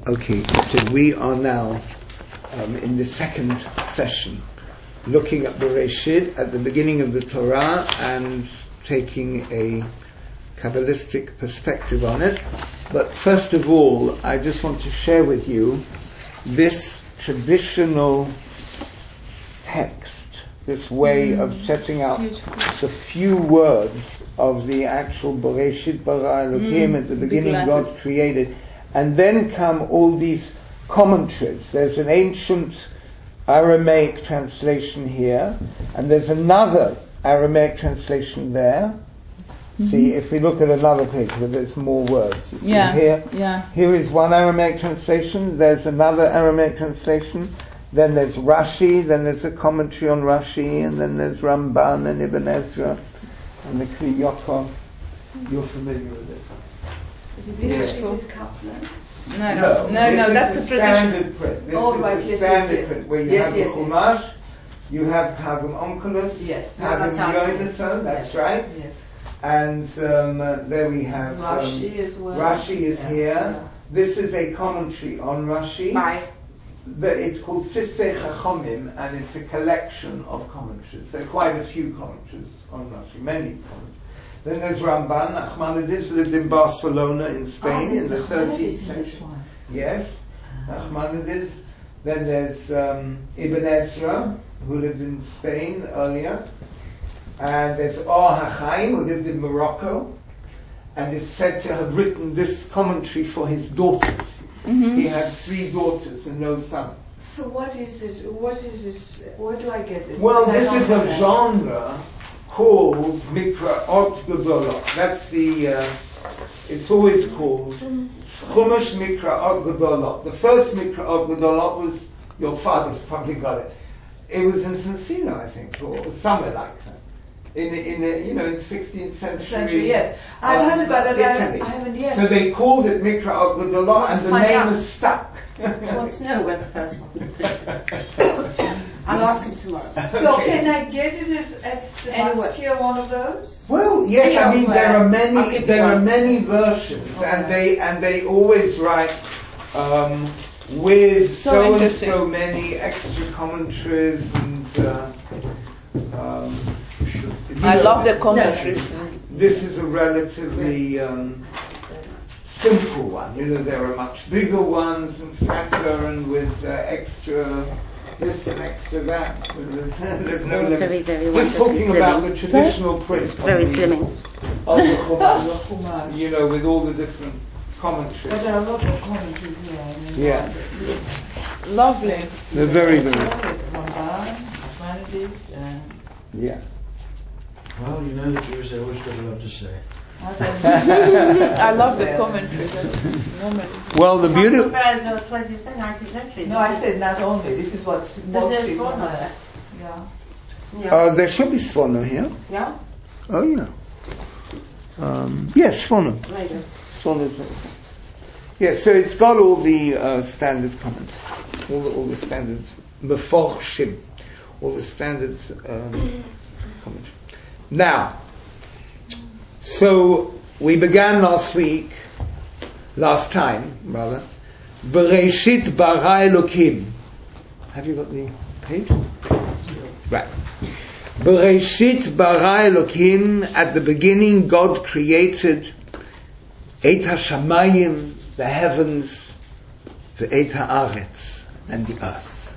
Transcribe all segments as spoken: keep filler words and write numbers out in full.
Okay, so we are now um, in the second session, looking at Bereshit at the beginning of the Torah and taking a Kabbalistic perspective on it. But first of all, I just want to share with you this traditional text, this way mm, of setting out the few words of the actual Bereshit bara Elokim, mm, at the beginning God created. And then come all these commentaries. There's an ancient Aramaic translation here, and there's another Aramaic translation there. Mm-hmm. See, if we look at another page where there's more words, you see yeah, here, yeah. here is one Aramaic translation, there's another Aramaic translation, then there's Rashi, then there's a commentary on Rashi, and then there's Ramban and Ibn Ezra, and the Kli Yakov. You're familiar with it. Is it yes. This Kaplan? No, no, no, no, that's the standard print. This oh, is right, the yes, standard yes, yes. print where you yes, have yes, the yes. Chumash, you have Targum Onkelos, yes. Targum Yonasan, that's yes. right. Yes. And um, uh, there we have Rashi um, as well. Rashi is yeah. here. Yeah. This is a commentary on Rashi. Bye. The, it's called Sifsei Chachomim, and it's a collection of commentaries. There are quite a few commentaries on Rashi, many commentaries. Then there's Ramban. Nachmanides lived in Barcelona in Spain oh, in the thirteenth century. Yes, Nachmanides. Then there's um, Ibn Ezra, who lived in Spain earlier. And there's Or HaChaim, who lived in Morocco, and is said to have written this commentary for his daughters. Mm-hmm. He had three daughters and no son. So what is it? What is this? Where do I get this? Well, this is a genre called Mikra'ot Gedolot. That's the, uh, it's always called Chumash Mikra'ot Gedolot. The first Mikra'ot Gedolot was, your father's probably got it. It was in San Siro, I think, or somewhere like that. In the, in the, you know, in the sixteenth century. Century, yes. I've heard about it, Italy. I haven't yet. So they called it Mikra'ot Gedolot, and the name out. was stuck. I want to know where the first one was printed. I'll ask him tomorrow. So okay. can I get it at Stavatsky, one of those? Well, yes. I mean, there are many. There are one. many versions, okay. and they and they always write um, with so, so and so many extra commentaries and. Uh, um, I love the commentaries. No, this is a relatively um, simple one. You know, there are much bigger ones and fatter and with uh, extra this and extra that. There's no limit. Very, very Just talking about the traditional print. Very slimming. Of the Chumash, you know, with all the different commentaries. But there are a lot of commentaries here. Yeah. Lovely. They're very, very. Yeah. Well, you know the Jews, they always got a lot to say. I love the commentaries. Well, the beauty. twentieth century. No, I said not only. This is what most There's people Sforno know. there. Yeah. Yeah. Uh, there should be Sforno here. Yeah? Oh, yeah. Um, yes, Sforno. Later. Sforno's there. Yes, so it's got all the uh, standard comments, all the, all the standard meforshim, all the standard um, comments. Now, so we began last week, last time rather, Bereshit bara Elokim. Have you got the page? Right. Bereshit bara Elokim. At the beginning, God created Et HaShamayim, the heavens, the Et HaAretz, and the earth.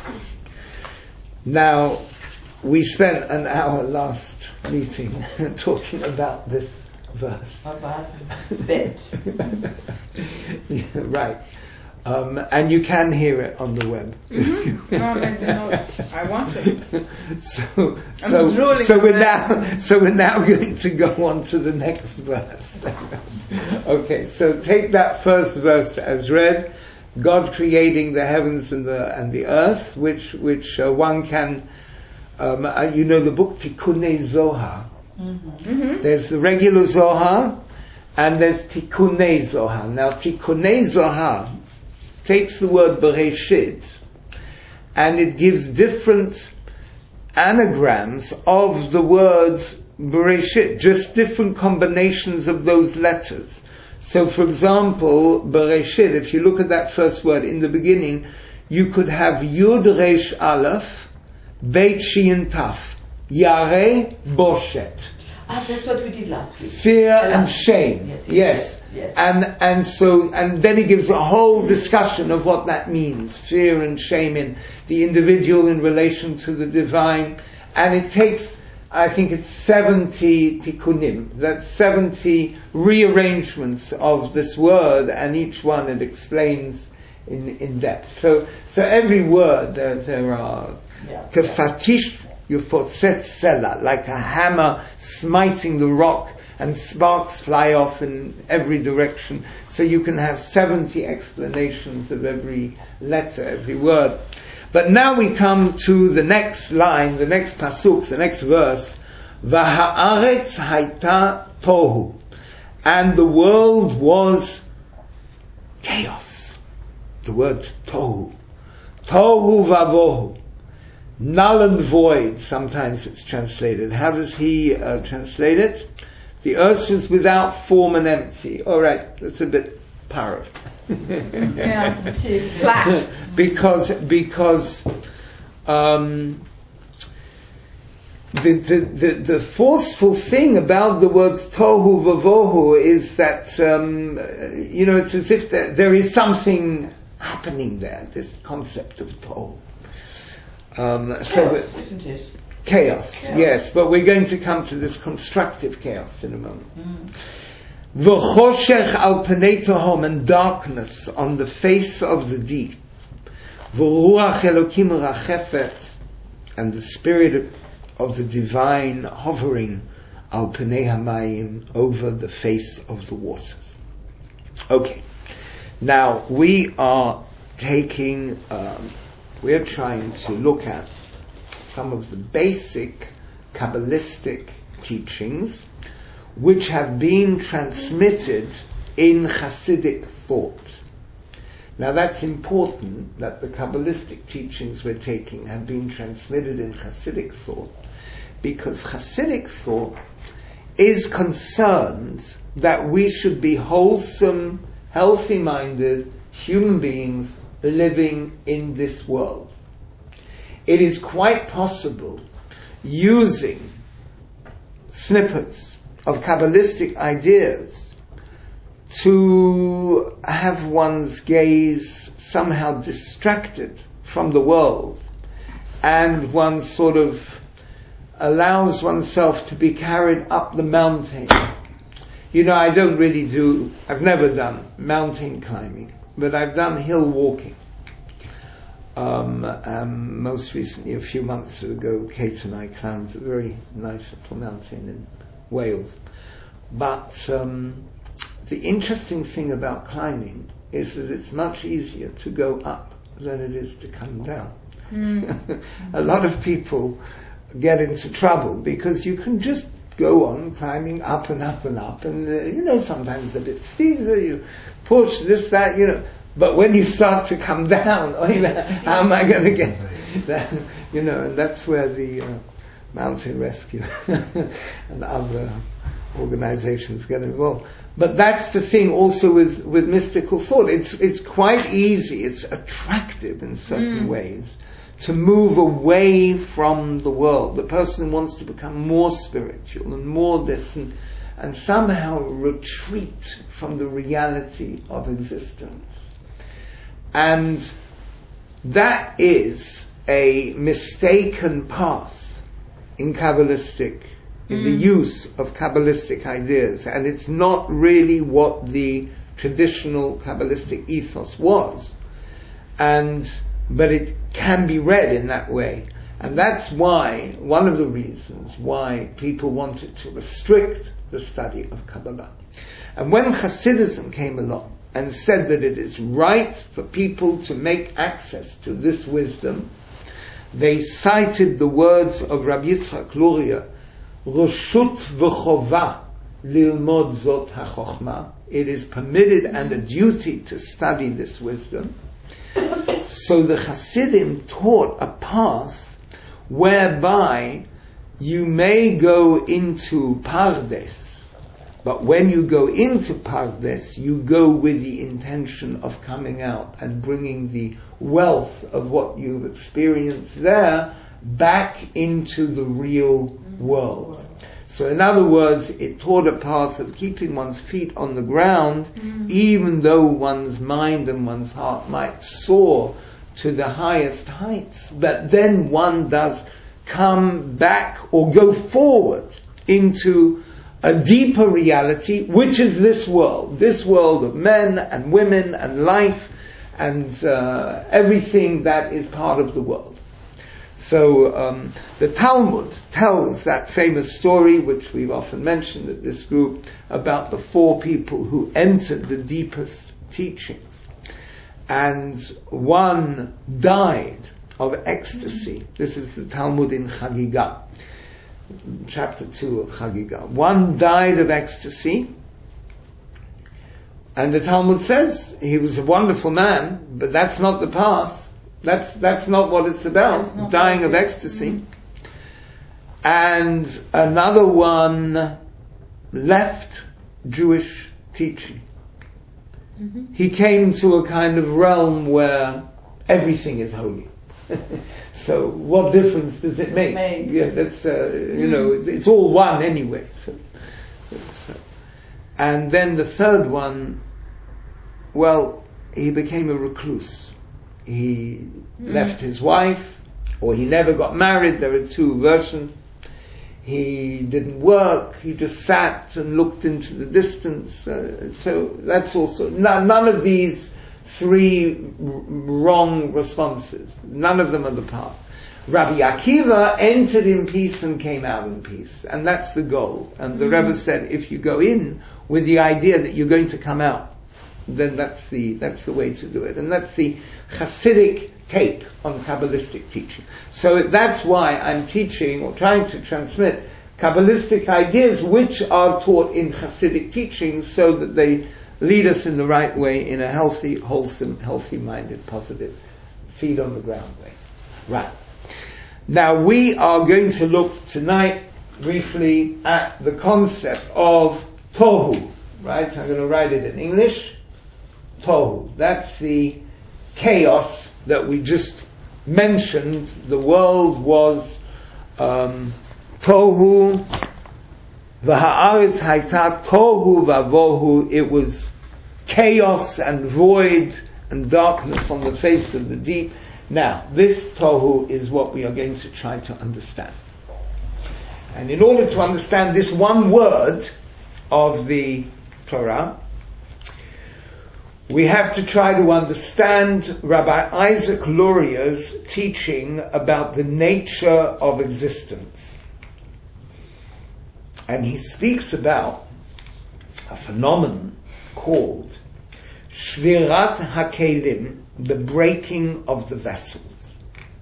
Now, we spent an hour last meeting talking about this verse. About bit. Yeah, right. Um, and you can hear it on the web. Mm-hmm. No, maybe not. I want it. So, so, so we're now, so we're now going to go on to the next verse. Okay, so take that first verse as read. God creating the heavens and the and the earth, which which uh, one can. Um, uh, you know the book Tikkunei Zohar. Mm-hmm. Mm-hmm. There's the regular Zohar, and there's Tikkunei Zohar. Now Tikkunei Zohar takes the word Bereshit, and it gives different anagrams of the words Bereshit, just different combinations of those letters. So, for example, Bereshit, if you look at that first word in the beginning, you could have Yud Resh Aleph, Beit Shin Taf, Yareh Boshet. Ah, that's what we did last week. Fear Uh, and shame. Yes. Yes. Yes. And and so and then he gives a whole discussion of what that means. Fear and shame in the individual in relation to the divine. And it takes, I think it's seventy tikkunim. That's seventy rearrangements of this word, and each one it explains in, in depth. So so every word there, there are Yeah. kefatish yufotzet sela, like a hammer smiting the rock, and sparks fly off in every direction. So you can have seventy explanations of every letter, every word. But now we come to the next line, the next pasuk, the next verse. V'ha'aretz hayta tohu. And the world was chaos. The word tohu. Tohu vavohu. Null and void, sometimes it's translated. How does he uh, translate it? The earth was without form and empty. All right, that's a bit parrot. Yeah, flat. because because um, the, the the the forceful thing about the words tohu vavohu is that um, you know, it's as if there, there is something happening there. This concept of tohu. Um, so Chaos, that, isn't it? chaos, Chaos. yes, but we're going to come to this constructive chaos in a moment. V'choshech al pnei tehom, and darkness on the face of the deep. V'ruach Elokim rachefet, and the spirit of the divine hovering al pnei hamayim, over the face of the waters. Okay, now we are taking. Um, We're trying to look at some of the basic Kabbalistic teachings which have been transmitted in Hasidic thought. Now that's important, that the Kabbalistic teachings we're taking have been transmitted in Hasidic thought, because Hasidic thought is concerned that we should be wholesome, healthy-minded human beings living in this world. It is quite possible, using snippets of Kabbalistic ideas, to have one's gaze somehow distracted from the world, and one sort of allows oneself to be carried up the mountain. You know, I don't really do, I've never done mountain climbing, but I've done hill walking. Um, um, most recently, a few months ago, Kate and I climbed a very nice little mountain in Wales. But um, the interesting thing about climbing is that it's much easier to go up than it is to come down. Mm. A lot of people get into trouble because you can just go on climbing up and up and up, and uh, you know, sometimes a bit steep, so you push this, that, you know. But when you start to come down, oh, you know, how am I going to get that? You know, and that's where the uh, Mountain Rescue and other organizations get involved. But that's the thing also with, with mystical thought. It's it's quite easy, it's attractive in certain mm. ways, to move away from the world. The person wants to become more spiritual and more this, and, and somehow retreat from the reality of existence. And that is a mistaken path in Kabbalistic, in mm. the use of Kabbalistic ideas. And it's not really what the traditional Kabbalistic ethos was. And, but it can be read in that way. And that's why, one of the reasons why people wanted to restrict the study of Kabbalah. And when Hasidism came along and said that it is right for people to make access to this wisdom, they cited the words of Rabbi Yitzchak Luria, Roshut v'chova lilmod zot ha'chochma. It is permitted and a duty to study this wisdom. So the Hasidim taught a path whereby you may go into Pardes But when you go into Pardes, you go with the intention of coming out and bringing the wealth of what you've experienced there back into the real world. So in other words, it taught a path of keeping one's feet on the ground, mm. even though one's mind and one's heart might soar to the highest heights. But then one does come back or go forward into a deeper reality, which is this world, this world of men and women and life and uh, everything that is part of the world. So um, the Talmud tells that famous story, which we've often mentioned at this group, about the four people who entered the deepest teachings. And one died of ecstasy. This is the Talmud in Chagiga, chapter two of Chagiga. One died of ecstasy. And the Talmud says he was a wonderful man, but that's not the path. That's that's not what it's about, dying of ecstasy. Mm-hmm. And another one left Jewish teaching. Mm-hmm. He came to a kind of realm where everything is holy. So what difference does it make? Make. Yeah, that's uh, you mm-hmm. know, it's, it's all one anyway. So, so. And then the third one, well, he became a recluse. He mm. left his wife, or he never got married. There are two versions. He didn't work. He just sat and looked into the distance. Uh, so that's also none, none of these three r- wrong responses. None of them are the path. Rabbi Akiva entered in peace and came out in peace, and that's the goal. And the mm. Rebbe said, if you go in with the idea that you're going to come out, then that's the that's the way to do it. And that's the Hasidic take on Kabbalistic teaching. So that's why I'm teaching or trying to transmit Kabbalistic ideas which are taught in Hasidic teaching so that they lead us in the right way, in a healthy, wholesome, healthy-minded, positive, feet on the ground way. Right. Now we are going to look tonight briefly at the concept of Tohu. Right? I'm going to write it in English. Tohu. That's the chaos that we just mentioned. The world was um, Tohu v'ha'aretz hayta Tohu v'avohu. It was chaos and void and darkness on the face of the deep. Now, this Tohu is what we are going to try to understand. And in order to understand this one word of the Torah, we have to try to understand Rabbi Isaac Luria's teaching about the nature of existence. And he speaks about a phenomenon called Shvirat HaKelim, the breaking of the vessels.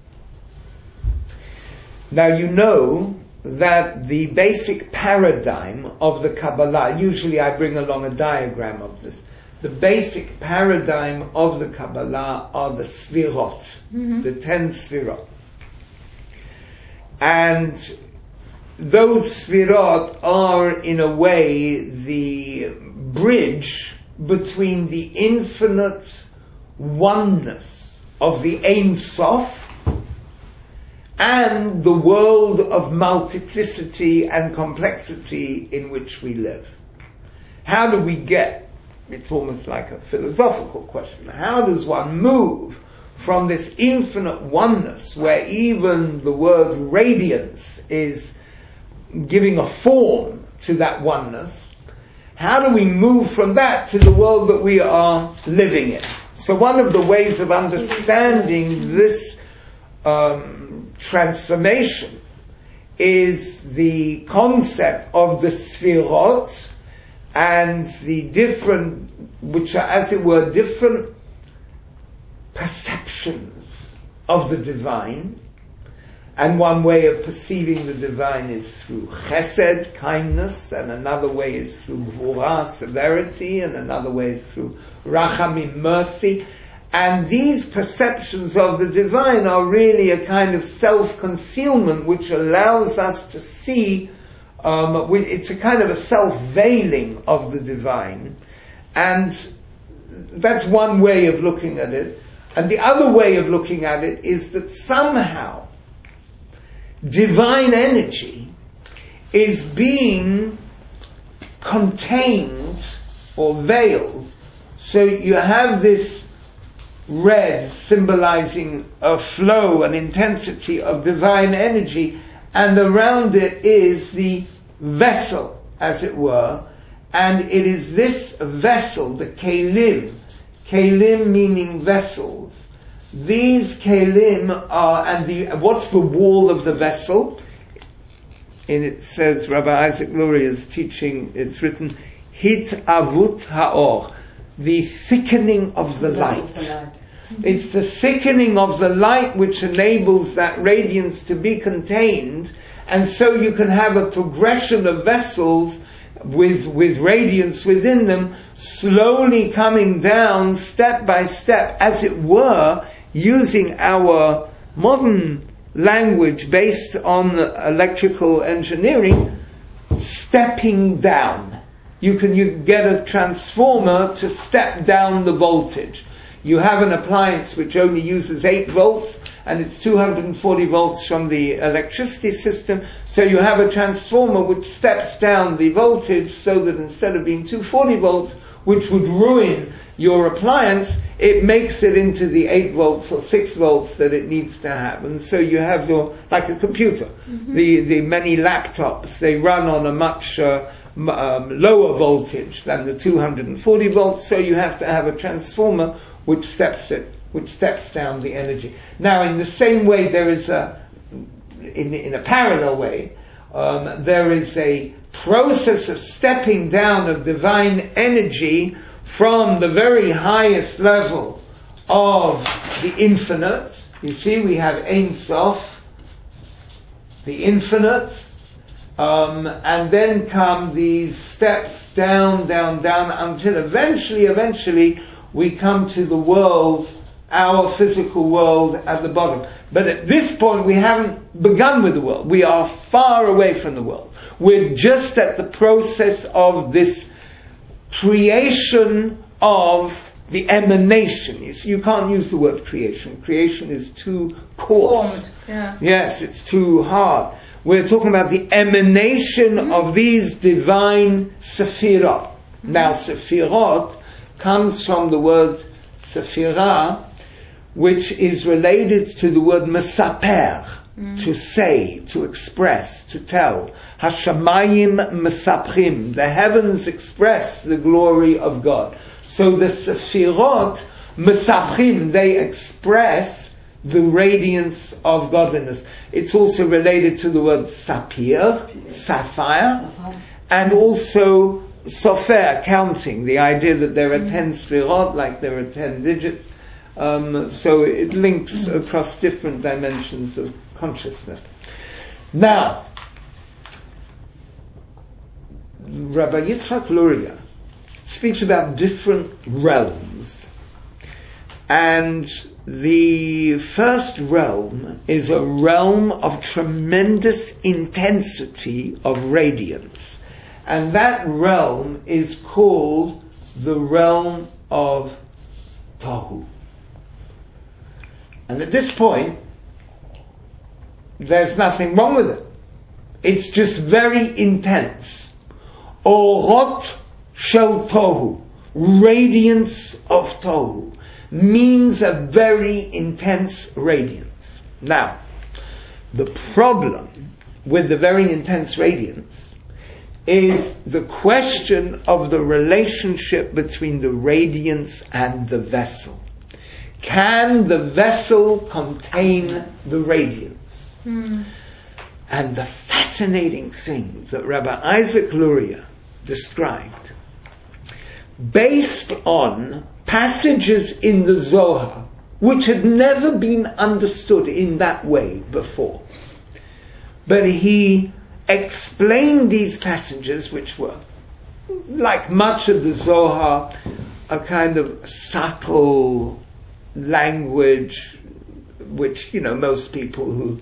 Now you know that the basic paradigm of the Kabbalah, usually I bring along a diagram of this, the basic paradigm of the Kabbalah are the Sfirot, mm-hmm. the ten Sfirot. And those Sfirot are, in a way, the bridge between the infinite oneness of the Ein Sof and the world of multiplicity and complexity in which we live. How do we get, it's almost like a philosophical question, how does one move from this infinite oneness where even the word radiance is giving a form to that oneness, how do we move from that to the world that we are living in? So one of the ways of understanding this um, transformation is the concept of the Sfirot and the different, which are as it were different perceptions of the divine. And one way of perceiving the divine is through chesed, kindness, and another way is through gvura, severity, and another way is through rachamim, mercy. And these perceptions of the divine are really a kind of self-concealment which allows us to see Um, we, it's a kind of a self-veiling of the divine, and that's one way of looking at it. And the other way of looking at it is that somehow divine energy is being contained or veiled. So you have this red symbolizing a flow, an intensity of divine energy, and around it is the vessel, as it were, and it is this vessel, the kelim, kelim meaning vessels. These kelim are, and the, what's the wall of the vessel? And it says, Rabbi Isaac Luria's teaching, it's written, Hit avut haor, the thickening of the light. It's the thickening of the light which enables that radiance to be contained, and so you can have a progression of vessels with, with radiance within them, slowly coming down step by step, as it were, using our modern language based on electrical engineering, stepping down. You can you get a transformer to step down the voltage. You have an appliance which only uses eight volts, and it's two hundred forty volts from the electricity system, so you have a transformer which steps down the voltage so that instead of being two hundred forty volts, which would ruin your appliance, it makes it into the eight volts or six volts that it needs to have. And so you have your, like a computer, mm-hmm. the, the many laptops, they run on a much uh, m- um, lower voltage than the two hundred forty volts, so you have to have a transformer which steps it, which steps down the energy. Now, in the same way, there is a, in, in a parallel way, um, there is a process of stepping down of divine energy from the very highest level of the infinite. You see, we have Ein Sof, the infinite, um, and then come these steps down, down, down, until eventually, eventually, we come to the world, our physical world at the bottom. But at this point, we haven't begun with the world. We are far away from the world. We're just at the process of this creation of the emanation. You see, you can't use the word creation. Creation is too coarse. Formed, yeah. Yes, it's too hard. We're talking about the emanation mm-hmm. of these divine sephirot. Mm-hmm. Now, sephirot comes from the word sephirah, which is related to the word mesaper, mm. to say, to express, to tell. Hashamayim mesaprim, the heavens express the glory of God. So the sephirot mesaprim, they express the radiance of godliness. It's also related to the word sapir, sapphire, and also sofer, counting, the idea that there are mm. ten sfirot, like there are ten digits. Um, so it links across different dimensions of consciousness. Now, Rabbi Yitzhak Luria speaks about different realms. And the first realm is a realm of tremendous intensity of radiance. And that realm is called the realm of Tohu. And at this point, there's nothing wrong with it. It's just very intense. Orot shel Tohu, radiance of Tohu, means a very intense radiance. Now, the problem with the very intense radiance is the question of the relationship between the radiance and the vessel. Can the vessel contain the radiance? Mm. And the fascinating thing that Rabbi Isaac Luria described, based on passages in the Zohar, which had never been understood in that way before, but he explained these passages, which were, like much of the Zohar, a kind of subtle language which, you know, most people who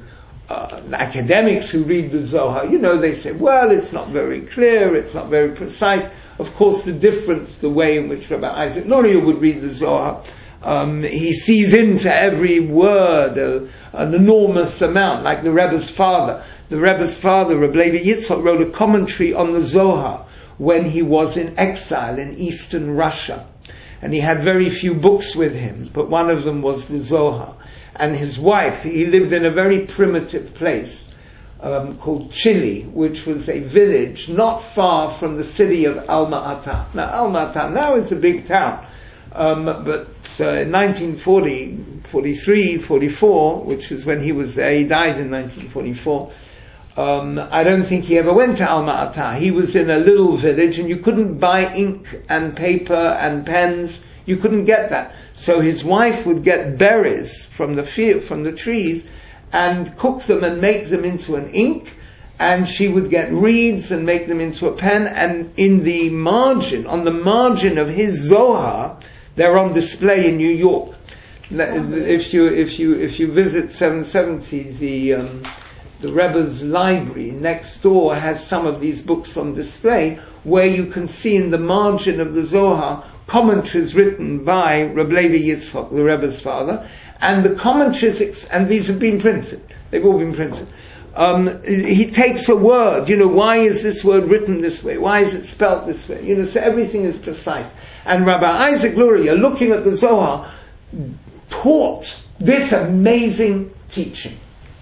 uh, academics who read the Zohar, you know, they say, well, it's not very clear, it's not very precise. Of course, the difference, the way in which Rabbi Isaac Luria would read the Zohar, um, he sees into every word a, an enormous amount, like the Rebbe's father. The Rebbe's father, Reb Levi Yitzchak, wrote a commentary on the Zohar when he was in exile in Eastern Russia. And he had very few books with him, but one of them was the Zohar. And his wife, he lived in a very primitive place um, called Chile, which was a village not far from the city of Alma-Ata. Now, Alma-Ata now is a big town. Um, but uh, in nineteen forty, forty-three, forty-four, which is when he was there, he died in nineteen forty-four, um, I don't think he ever went to Alma-Ata. He was in a little village and you couldn't buy ink and paper and pens. You couldn't get that. So his wife would get berries from the field, from the trees, and cook them and make them into an ink, and she would get reeds and make them into a pen, and in the margin, on the margin of his Zohar, they're on display in New York. If you if you if you visit seven seventy, the um, the Rebbe's library next door has some of these books on display, where you can see in the margin of the Zohar commentaries written by Reb Levi Yitzchak, the Rebbe's father, and the commentaries, and these have been printed. They've all been printed. Um, he takes a word, you know, why is this word written this way? Why is it spelt this way? You know, so everything is precise. And Rabbi Isaac Luria, looking at the Zohar, taught this amazing teaching.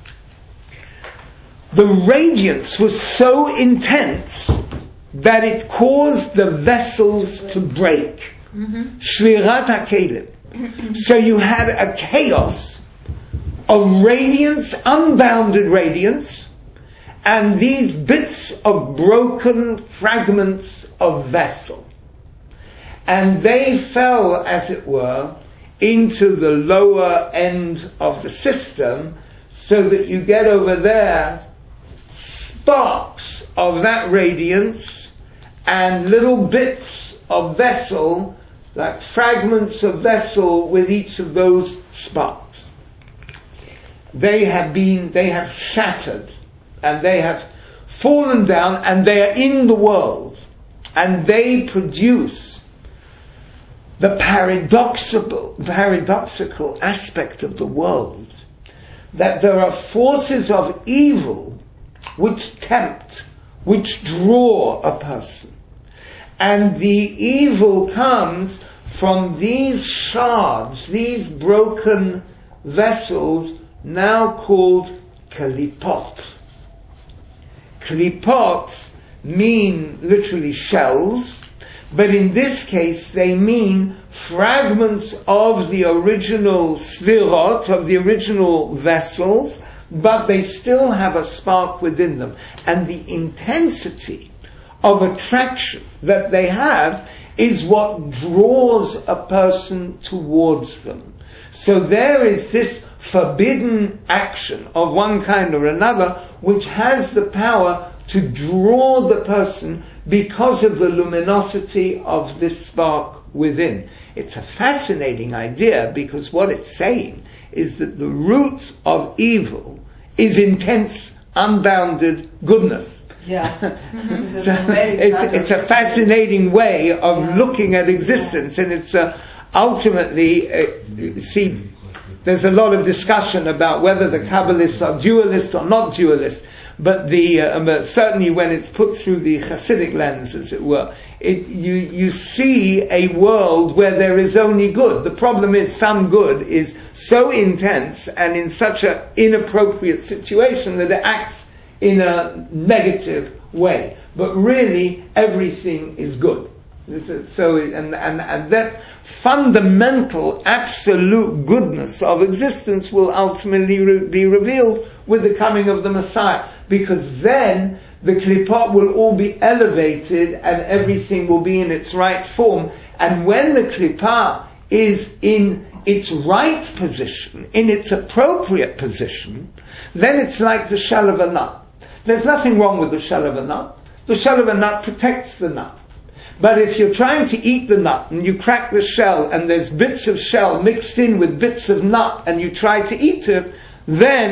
The radiance was so intense that it caused the vessels to break. Shvirat HaKelim. So you had a chaos of radiance, unbounded radiance, and these bits of broken fragments of vessel. And they fell, as it were, into the lower end of the system, so that you get over there sparks of that radiance and little bits of vessel, like fragments of vessel with each of those sparks. They have been, they have shattered, and they have fallen down, and they are in the world, and they produce the paradoxical, paradoxical aspect of the world, that there are forces of evil which tempt, which draw a person. And the evil comes from these shards, these broken vessels, now called klipot. Klipot mean literally shells, but in this case they mean fragments of the original svirot, of the original vessels, but they still have a spark within them. And the intensity of attraction that they have is what draws a person towards them. So there is this forbidden action of one kind or another which has the power to draw the person because of the luminosity of this spark within. It's a fascinating idea, because what it's saying is that the root of evil is intense, unbounded goodness. Yeah. So it's, it's a fascinating way of yeah. looking at existence, and it's uh, ultimately, uh, see, there's a lot of discussion about whether the Kabbalists are dualist or not dualist, but the uh, but certainly when it's put through the Hasidic lens, as it were, it, you you see a world where there is only good. The problem is some good is so intense and in such an inappropriate situation that it acts in a negative way. But really, everything is good. So, and, and, and that fundamental, absolute goodness of existence will ultimately re- be revealed with the coming of the Messiah. Because then the klipot will all be elevated and everything will be in its right form. And when the klipah is in its right position, in its appropriate position, then it's like the shell of a nut. There's nothing wrong with the shell of a nut. The shell of a nut protects the nut. But if you're trying to eat the nut and you crack the shell and there's bits of shell mixed in with bits of nut and you try to eat it, then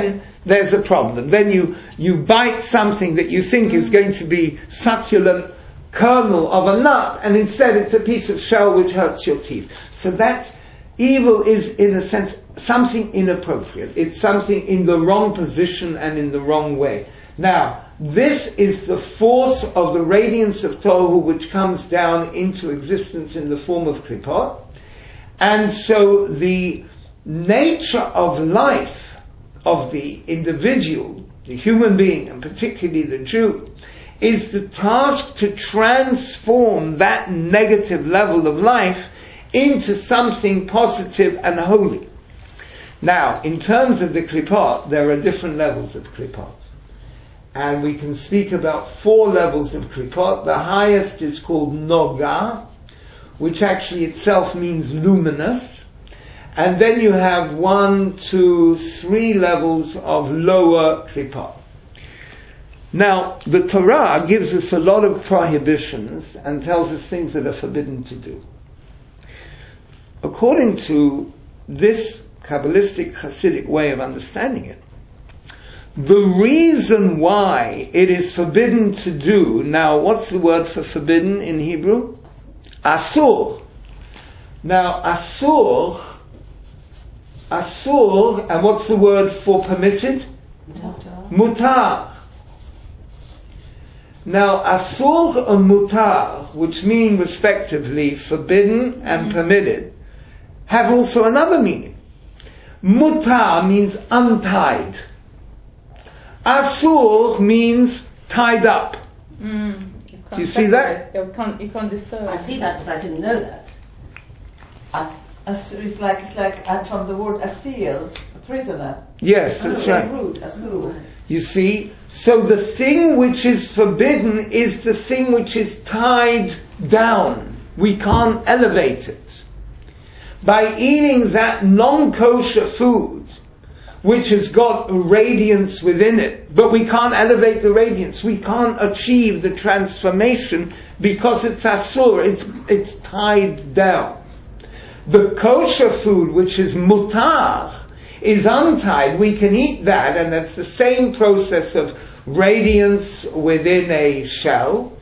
there's a problem. Then you, you bite something that you think is going to be succulent kernel of a nut, and instead it's a piece of shell which hurts your teeth. So that's, evil is in a sense something inappropriate. It's something in the wrong position and in the wrong way. Now, this is the force of the radiance of Tohu which comes down into existence in the form of Klipot. And so the nature of life of the individual, the human being, and particularly the Jew, is the task to transform that negative level of life into something positive and holy. Now, in terms of the Klipot, there are different levels of Klipot. And we can speak about four levels of Klipot. The highest is called Noga, which actually itself means luminous. And then you have one, two, three levels of lower Klipot. Now, the Torah gives us a lot of prohibitions and tells us things that are forbidden to do. According to this Kabbalistic Hasidic way of understanding it, the reason why it is forbidden to do, now what's the word for forbidden in Hebrew? Asur. Now, Asur, Asur, and what's the word for permitted? Mutar. Mutar. Now, Asur and Mutar, which mean respectively forbidden and mm-hmm. permitted, have also another meaning. Mutar means untied. Asur means tied up. Mm, you Do you see that? You can't, you can't discern. I see that, but I didn't know that. As, As, it's like it's like uh, from the word asir, a prisoner. Yes, that's oh, right. Root, asur. You see, so the thing which is forbidden is the thing which is tied down. We can't elevate it. By eating that non-kosher food, which has got a radiance within it, but we can't elevate the radiance. We can't achieve the transformation because it's asur, it's, it's tied down. The kosher food, which is mutar, is untied. We can eat that, and that's the same process of radiance within a shell.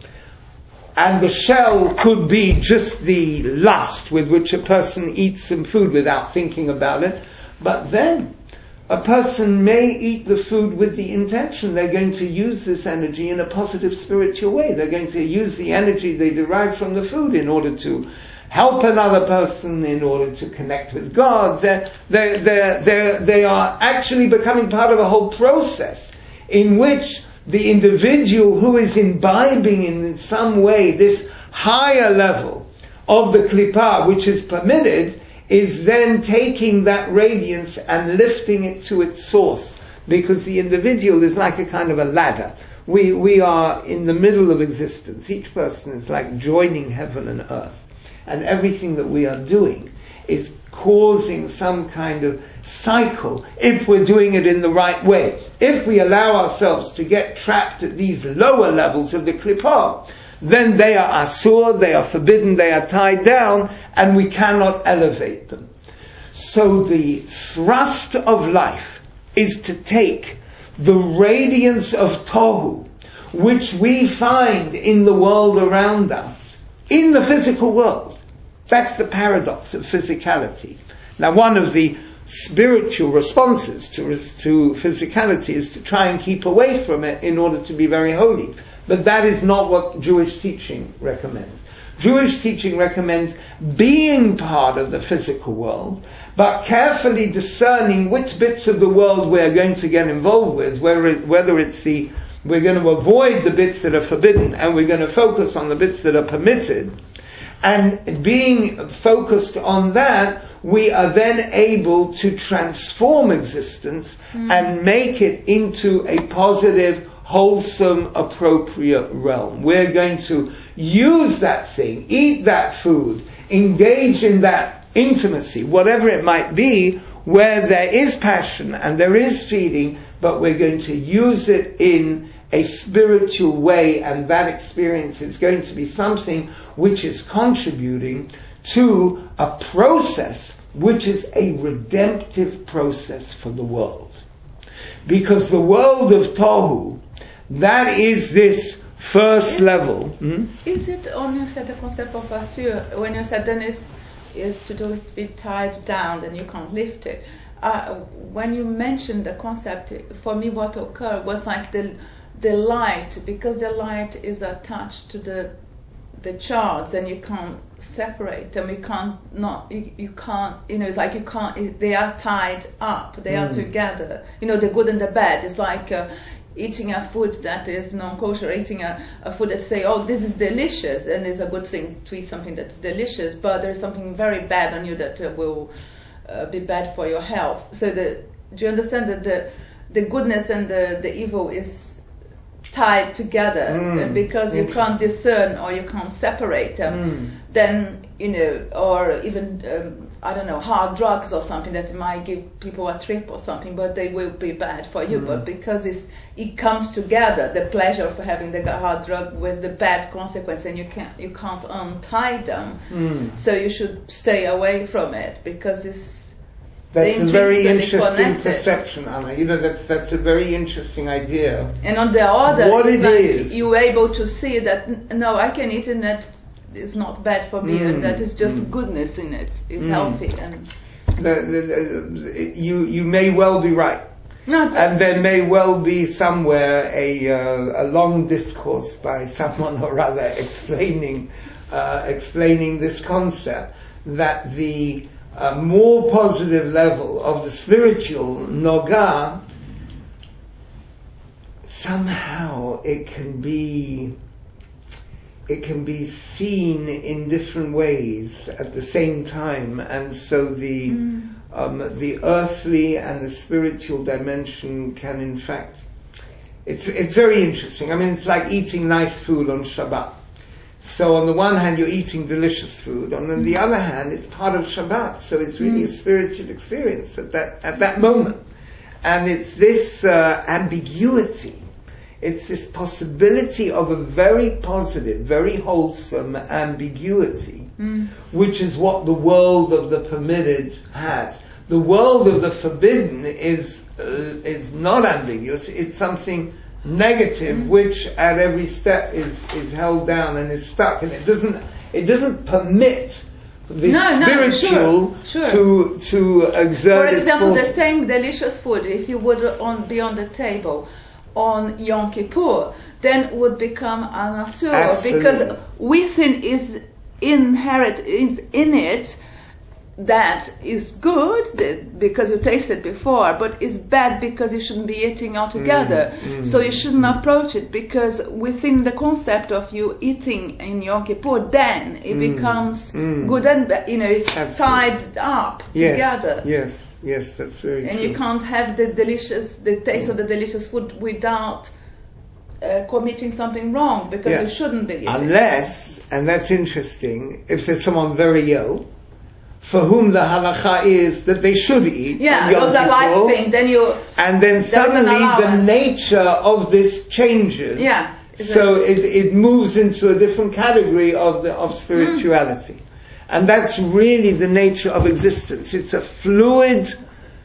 And the shell could be just the lust with which a person eats some food without thinking about it. But then, a person may eat the food with the intention they're going to use this energy in a positive spiritual way. They're going to use the energy they derive from the food in order to help another person, in order to connect with God. They're, they're, they're, they're, they are actually becoming part of a whole process in which the individual who is imbibing in some way this higher level of the Klipah, which is permitted, is then taking that radiance and lifting it to its source. Because the individual is like a kind of a ladder. We, we are in the middle of existence. Each person is like joining heaven and earth. And everything that we are doing is causing some kind of cycle if we're doing it in the right way. If we allow ourselves to get trapped at these lower levels of the Klipah, then they are asur, they are forbidden, they are tied down, and we cannot elevate them. So the thrust of life is to take the radiance of Tohu, which we find in the world around us, in the physical world. That's the paradox of physicality. Now, one of the spiritual responses to, to physicality is to try and keep away from it in order to be very holy. But that is not what Jewish teaching recommends. Jewish teaching recommends being part of the physical world, but carefully discerning which bits of the world we're going to get involved with, whether it's the, we're going to avoid the bits that are forbidden and we're going to focus on the bits that are permitted. And being focused on that, we are then able to transform existence mm. and make it into a positive, wholesome, appropriate realm. We're going to use that thing, eat that food, engage in that intimacy, whatever it might be, where there is passion and there is feeding, but we're going to use it in a spiritual way, and that experience is going to be something which is contributing to a process which is a redemptive process for the world. Because the world of Tohu, that is this first level. Hmm? Is it when you said the concept of Asur, when you said then is is to do with be tied down, then you can't lift it. Uh, when you mentioned the concept, for me what occurred was like the the light, because the light is attached to the the charts and you can't separate them. You can't not you, you can't you know it's like you can't. They are tied up. They mm. are together. You know, the good and the bad. It's like uh, eating a food that is non-kosher, eating a, a food that say, oh, this is delicious, and it's a good thing to eat something that's delicious, but there's something very bad on you that uh, will uh, be bad for your health. So the, do you understand that the the goodness and the, the evil is tied together, mm, because you can't discern or you can't separate them? Mm. Then, you know, or even um, I don't know, hard drugs or something that might give people a trip or something, but they will be bad for you. Mm. But because it's, it comes together, the pleasure of having the hard drug with the bad consequence, and you can't you can't untie them. Mm. So you should stay away from it, because it's that's a very interesting connected. perception, Anna. You know, that's that's a very interesting idea. And on the other, what it like is, you're able to see that no, I can eat, and that is not bad for me, mm. and that is just mm. goodness in it. It's mm. healthy, and the, the, the, you you may well be right. Not and there may well be somewhere a uh, a long discourse by someone or other explaining uh, explaining this concept, that the uh, more positive level of the spiritual noga, somehow it can be it can be seen in different ways at the same time, and so the mm. um, the earthly and the spiritual dimension can, in fact, it's it's very interesting. I mean, it's like eating nice food on Shabbat. So on the one hand, you're eating delicious food. On the other hand, it's part of Shabbat. So it's really mm. a spiritual experience at that at that moment, and it's this uh, ambiguity. It's this possibility of a very positive, very wholesome ambiguity, mm. which is what the world of the permitted has. The world of the forbidden is uh, is not ambiguous. It's something negative, mm. which at every step is, is held down and is stuck, and it doesn't it doesn't permit the no, spiritual no, sure, sure. to to exert. For example, its the same delicious food, if you would on be on the table on Yom Kippur, then would become an asur, because within is inherent is in it that is good that, because you tasted before, but is bad because you shouldn't be eating altogether. Mm, mm, so you shouldn't mm. approach it, because within the concept of you eating in Yom Kippur, then it mm, becomes mm. good and bad. You know, it's Absolutely. tied up yes, together. Yes. Yes, that's very and true. You can't have the delicious, the taste of the delicious food without uh, committing something wrong, because yeah. you shouldn't be eating. Unless, and that's interesting, if there's someone very ill, for whom the halakha is that they should eat. Yeah, it was a life thing. Then you. And then suddenly the nature of this changes. Yeah. So it, it moves into a different category of the of spirituality. Mm. And that's really the nature of existence. It's a fluid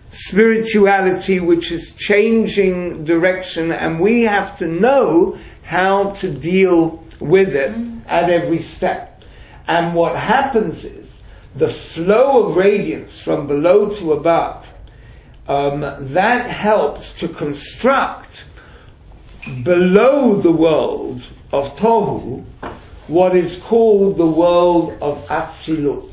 spirituality which is changing direction, and we have to know how to deal with it mm. at every step. And what happens is the flow of radiance from below to above, um, that helps to construct below the world of Tohu what is called the world of Atzilut.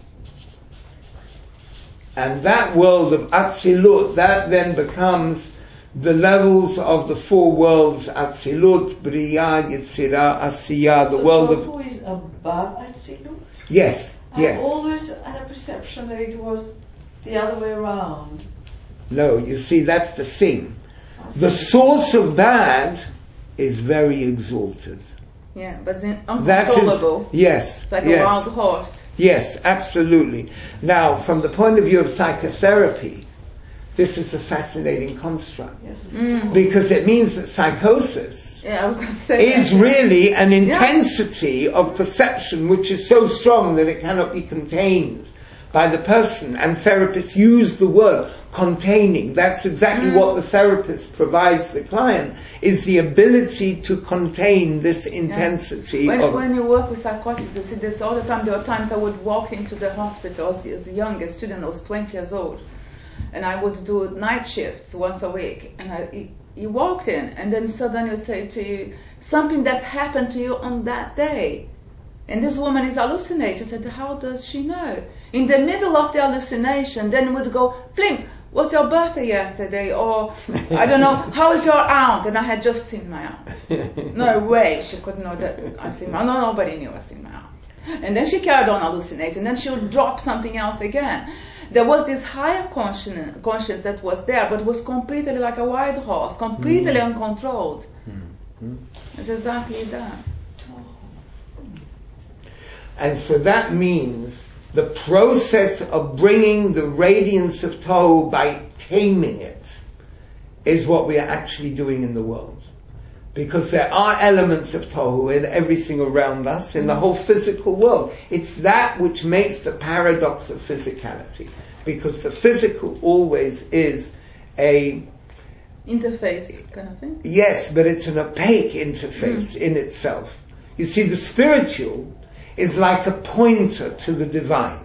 And that world of Atzilut, that then becomes the levels of the four worlds, Atzilut, Briya, Yetzirah, Asiyah, the so world of... Tohu is above Atzilut? Yes, yes. I always had a perception that it was the other way around. No, you see, that's the thing. The source of bad is very exalted. Yeah, but it's uncontrollable. Is, yes. It's like yes. a wild horse. Yes, absolutely. Now, from the point of view of psychotherapy, this is a fascinating construct. Yes. Mm. Because it means that psychosis yeah, I was going to say is that. really an intensity yeah. of perception which is so strong that it cannot be contained by the person, and therapists use the word containing. That's exactly mm. what the therapist provides the client, is the ability to contain this intensity. When, of when you work with psychotics, you see this all the time. There were times I would walk into the hospital as, as a young student. I was twenty years old, and I would do night shifts once a week. And I, he, he walked in, and then suddenly he would say to you, something that happened to you on that day. And this woman is hallucinating. I said, how does she know? In the middle of the hallucination, then would go, fling, was your birthday yesterday? Or, I don't know, how is your aunt? And I had just seen my aunt. No way she could know that I've seen my aunt. No, nobody knew I've seen my aunt. And then she carried on hallucinating. And then she would drop something else again. There was this higher conscience, conscience that was there, but was completely like a wild horse, completely mm. uncontrolled. Mm. It's exactly that. And so that means the process of bringing the radiance of Tohu by taming it is what we are actually doing in the world. Because there are elements of Tohu in everything around us, in the whole physical world. It's that which makes the paradox of physicality. Because the physical always is a interface kind of thing? Yes, but it's an opaque interface mm. in itself. You see, the spiritual is like a pointer to the divine.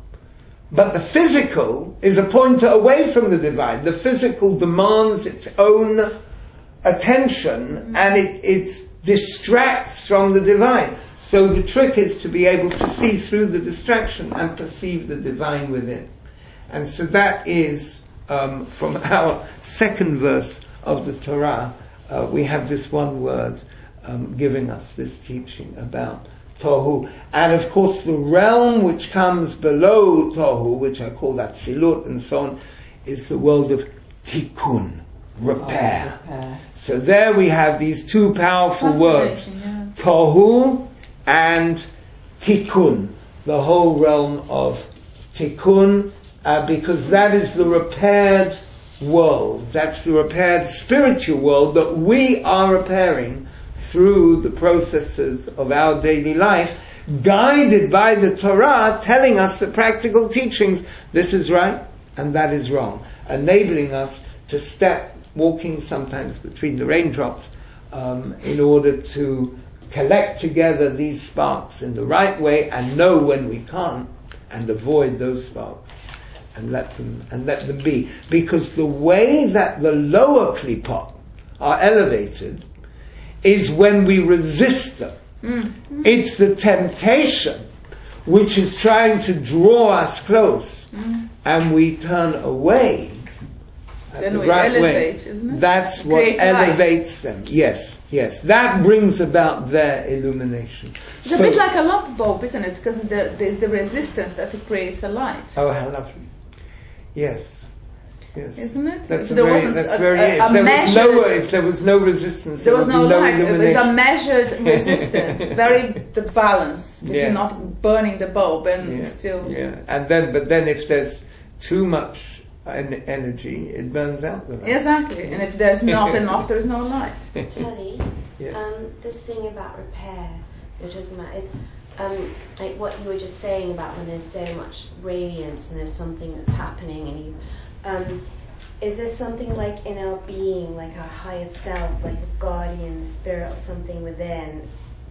But the physical is a pointer away from the divine. The physical demands its own attention mm. and it, it distracts from the divine. So the trick is to be able to see through the distraction and perceive the divine within. And so that is, um, from our second verse of the Torah, uh, we have this one word um, giving us this teaching about Tohu. And of course the realm which comes below Tohu, which I call Atzilut and so on, is the world of Tikkun, repair. Oh, repair. So there we have these two powerful words, yeah. Tohu and Tikkun, the whole realm of Tikkun, uh, because that is the repaired world. That's the repaired spiritual world that we are repairing through the processes of our daily life, guided by the Torah, telling us the practical teachings, this is right and that is wrong, enabling us to step, walking sometimes between the raindrops, um, in order to collect together these sparks in the right way and know when we can't, and avoid those sparks and let them and let them be. Because the way that the lower klipot are elevated is when we resist them. Mm-hmm. It's the temptation which is trying to draw us close, mm. and we turn away at then the we right elevate, way. Isn't it? That's what Create elevates light. them. Yes, yes. That brings about their illumination. It's so, a bit like a lamp bulb, isn't it? Because the, there's the resistance that it creates a light. Oh, how lovely. Yes. Yes. Isn't it? That's if a very, that's a, very, a, a if there measured, was no, if there was no resistance, there there was would no be no light. illumination. It was a measured resistance, very the balance between yes. not burning the bulb and yeah. still. Yeah, and then, but then if there's too much en- energy, it burns out the light. Exactly, and if there's not enough, there's no light. Charlie, yes. um, this thing about repair you're talking about is um, like what you were just saying about when there's so much radiance and there's something that's happening, and you. Um, is there something like in our being, like our higher self, like a guardian spirit or something within,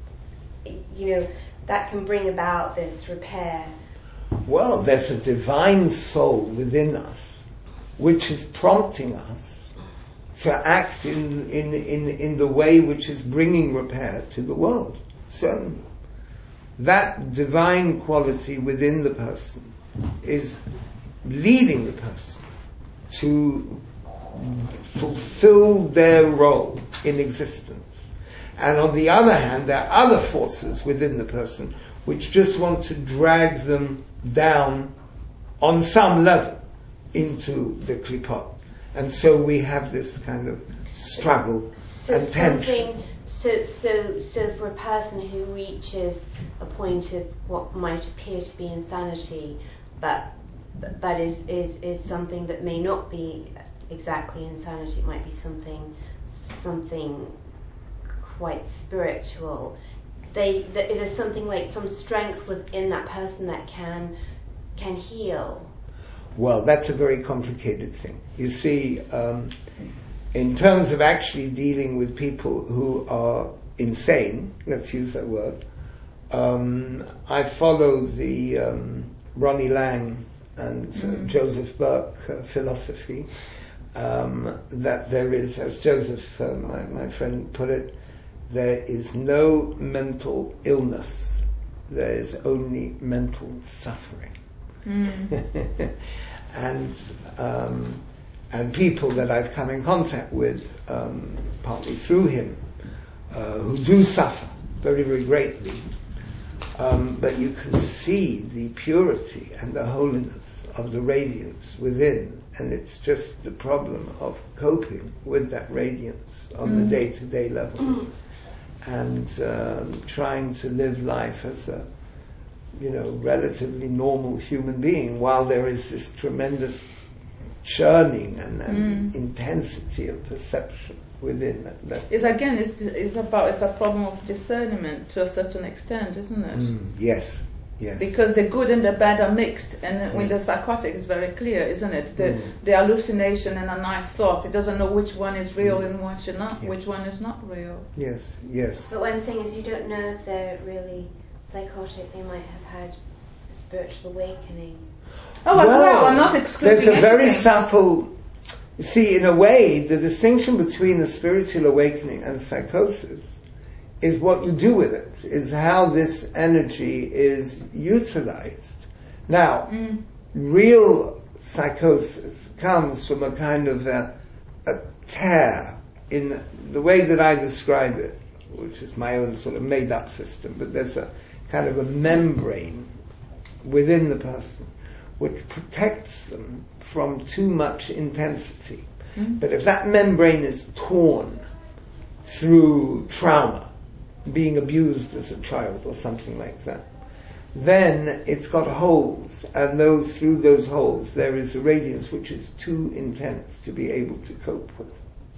you know, that can bring about this repair? Well, there's a divine soul within us which is prompting us to act in, in, in, in the way which is bringing repair to the world. So that divine quality within the person is leading the person to fulfill their role in existence. And on the other hand, there are other forces within the person which just want to drag them down on some level into the klipot. And so we have this kind of struggle so and tension. So, so, so for a person who reaches a point of what might appear to be insanity, but but is, is, is something that may not be exactly insanity, it might be something something quite spiritual. They, th- there's something like some strength within that person that can can heal? Well, that's a very complicated thing. You see, um, in terms of actually dealing with people who are insane, let's use that word, um, I follow the um, Ronnie Lang and uh, mm. Joseph Burke uh, philosophy, um, that there is, as Joseph, uh, my, my friend, put it, there is no mental illness, there is only mental suffering. Mm. and um, and people that I've come in contact with, um, partly through him, uh, who do suffer very, very greatly, um, but you can see the purity and the holiness of the radiance within, and it's just the problem of coping with that radiance on mm. the day-to-day level, mm. and um, trying to live life as a, you know, relatively normal human being, while there is this tremendous churning and, and mm. intensity of perception within that. that it's again, it's, it's about it's a problem of discernment to a certain extent, isn't it? Mm, yes, yes. Because the good and the bad are mixed, and mm. with the psychotic, it's very clear, isn't it? The mm. the hallucination and a nice thought. It doesn't know which one is real mm. and which is not. Yeah. Which one is not real. Yes, yes. But one thing is, you don't know if they're really psychotic. They might have had a spiritual awakening. Oh, well, well, I'm not excluding there's a anything. very subtle. You see, in a way, the distinction between a spiritual awakening and psychosis is what you do with it, is how this energy is utilized. Now, mm. real psychosis comes from a kind of a, a tear in the way that I describe it, which is my own sort of made-up system, but there's a kind of a membrane within the person which protects them from too much intensity. Mm-hmm. But if that membrane is torn through trauma, being abused as a child or something like that, then it's got holes, and those through those holes there is a radiance which is too intense to be able to cope with.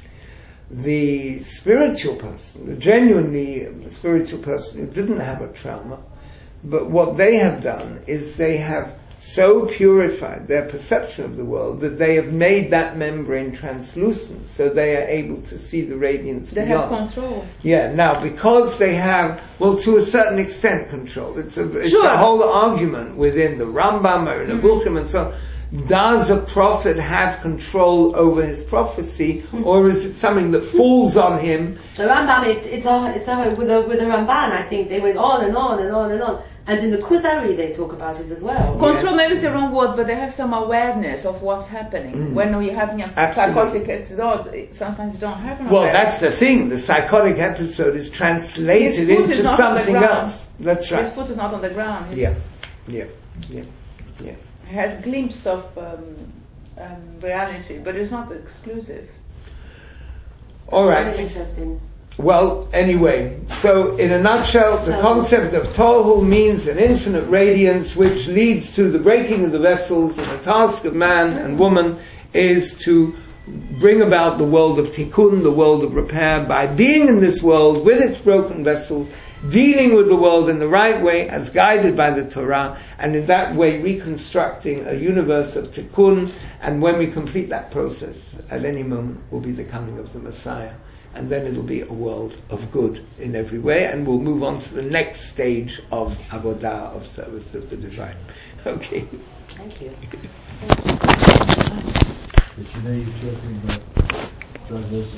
The spiritual person, the genuinely spiritual person who didn't have a trauma, but what they have done is they have so purified their perception of the world that they have made that membrane translucent, so they are able to see the radiance they beyond. They have control. Yeah, now because they have, well, to a certain extent, control. It's a, it's sure. a whole argument within the Rambam or in the Bukhim and so on. Does a prophet have control over his prophecy, or is it something that falls on him? The Rambam, it's it's a, it's a, with the with the Ramban, I think they went on and on and on and on. And in the Kuzari they talk about it as well. Control yes. maybe is the wrong word, but they have some awareness of what's happening. Mm. When we're having a Absolutely. psychotic episode, sometimes you don't have an well, awareness. Well, that's the thing. The psychotic episode is translated into something else. That's right. His foot is not on the ground. His yeah, yeah, yeah, yeah. He has a glimpse of um, um, reality, but it's not exclusive. All right. Very interesting. Well, anyway, so in a nutshell, the concept of Tohu means an infinite radiance which leads to the breaking of the vessels, and the task of man and woman is to bring about the world of tikkun, the world of repair, by being in this world with its broken vessels, dealing with the world in the right way as guided by the Torah, and in that way reconstructing a universe of tikkun, and when we complete that process, at any moment will be the coming of the Messiah. And then it'll be a world of good in every way, and we'll move on to the next stage of avodah, of service of the divine. Okay. Thank you. But you know, you're talking about diversity.